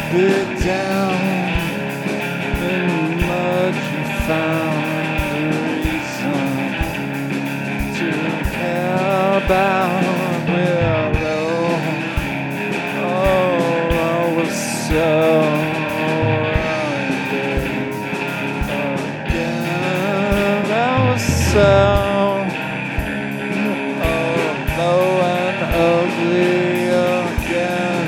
Spit down in the mud, you found a reason to care about Willow. Oh, I was so again. I was so low and ugly again.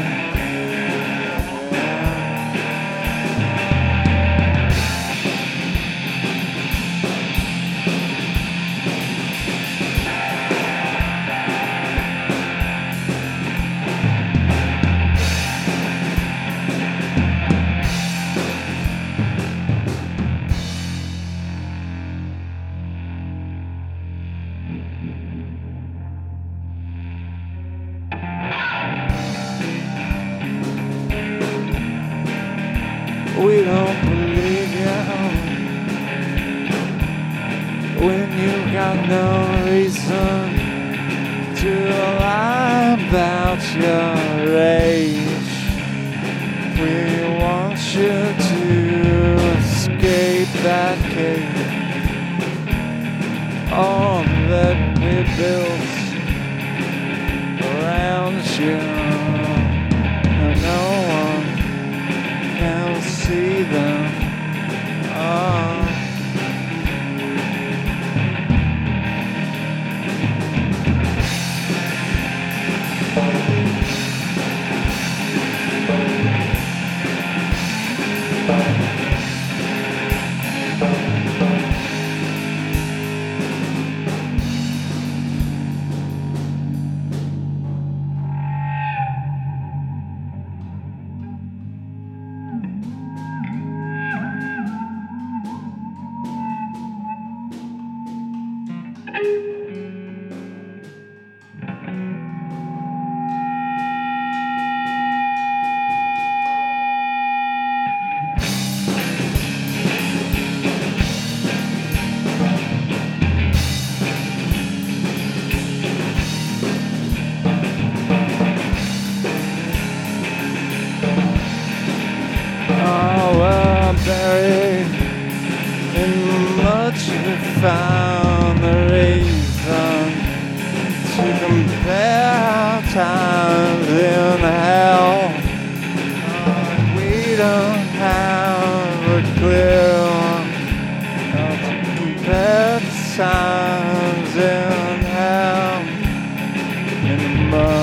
We don't believe you when you got no reason to lie about your age. We want you to escape that cave all that we built around you. No one can see them. Buried in much we found the reason to compare times in hell. We don't have a clue how to compare times in hell in the mud.